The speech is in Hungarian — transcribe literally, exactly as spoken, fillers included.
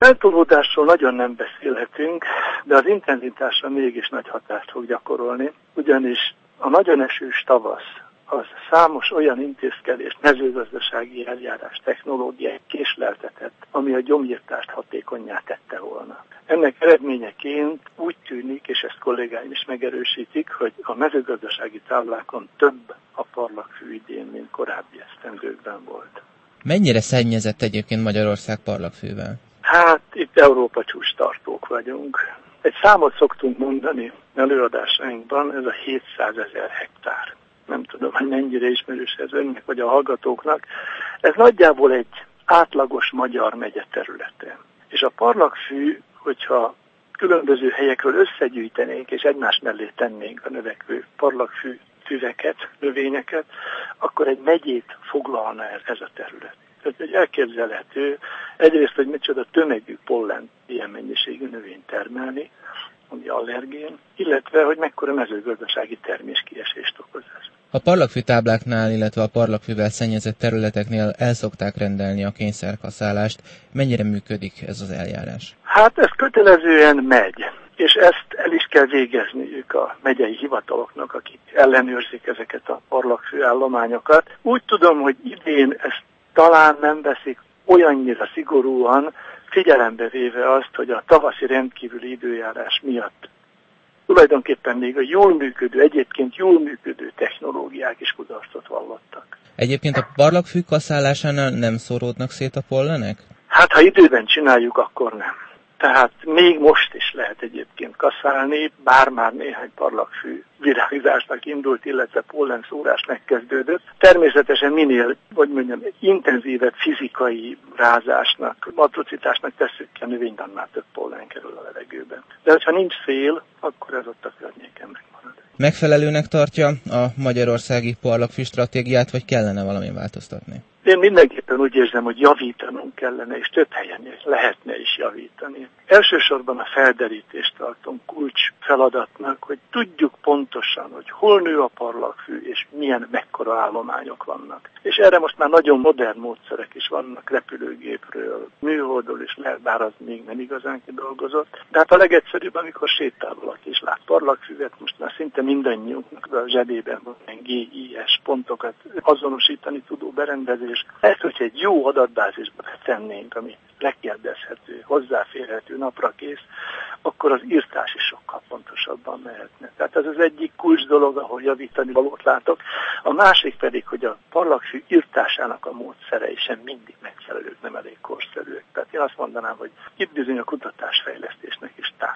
eltolódásról nagyon nem beszélhetünk, de az intenzitásra mégis nagy hatást fog gyakorolni, ugyanis a nagyon esős tavasz az számos olyan intézkedést, mezőgazdasági eljárás, technológiai késleltetett, ami a gyomírtást hatékonnyá tette volna. Ennek eredményeként úgy tűnik, és ezt kollégáim is megerősítik, hogy a mezőgazdasági táblákon több a parlagfű idén, mint korábbi esztendőkben volt. Mennyire szennyezett egyébként Magyarország parlagfűvel? Hát itt Európa csúcstartók vagyunk. Egy számot szoktunk mondani előadásainkban, ez a hétszázezer hektár. Nem tudom, hogy mennyire ismerős ez önnek vagy a hallgatóknak. Ez nagyjából egy átlagos magyar megye területe. És a parlagfű, hogyha különböző helyekről összegyűjtenénk és egymás mellé tennénk a növekvő parlagfű füveket, növényeket, akkor egy megyét foglalna ez, ez a terület. Tehát egy elképzelhető, egyrészt, hogy micsoda tömegű pollen ilyen mennyiségű növényt termelni, ami allergén, illetve, hogy mekkora mezőgazdasági terméskiesést okoz ez. A parlagfű tábláknál, illetve a parlagfűvel szennyezett területeknél el szokták rendelni a kényszerkaszálást. Mennyire működik ez az eljárás? Hát ez kötelezően megy, és ezt el is kell végezniük a megyei hivataloknak, akik ellenőrzik ezeket a parlagfű állományokat. Úgy tudom, hogy idén ezt talán nem veszik olyannyira szigorúan, figyelembe véve azt, hogy a tavaszi rendkívüli időjárás miatt tulajdonképpen még a jól működő, egyébként jól működő technológiák is kudarcot vallottak. Egyébként a parlagfű kaszálásánál nem szóródnak szét a pollenek? Hát, ha időben csináljuk, akkor nem. Tehát még most is lehet egyébként kaszálni, bár már néhány parlagfű virágzásnak indult, illetve pollenszórás megkezdődött. Természetesen minél, hogy mondjam, intenzívebb fizikai rázásnak, matrocitásnak tesszük ki a növényt, annál több pollen kerül a levegőben. De ha nincs szél, akkor ez ott a környéken megmarad. Megfelelőnek tartja a magyarországi parlagfű stratégiát, vagy kellene valamin változtatni? Én mindenképpen úgy érzem, hogy javítanunk kellene, és több helyen lehetne is javítani. Elsősorban a felderítést tartom kulcs feladatnak, hogy tudjuk pontosan, hogy hol nő a parlagfű, és milyen mekkora állományok vannak. És erre most már nagyon modern módszerek is vannak, repülőgépről, műholdról is lehet, bár az még nem igazán kidolgozott. De hát a legegyszerűbb, amikor sétál valaki és lát parlagfüvet, most már szinte mindannyiunknak a zsebében van gé i es pontokat azonosítani tudó berendezés. Ezt, hogyha egy jó adatbázisba tennénk, ami lekérdezhető, hozzáférhető, naprakész, akkor az írtás is sokkal pontosabban mehetne. Tehát ez az egyik kulcs dolog, ahol javítani valót látok. A másik pedig, hogy a parlagfű írtásának a módszerei sem mindig megfelelők, nem elég korszerűek. Tehát én azt mondanám, hogy itt bizony a kutatásfejlesztésnek is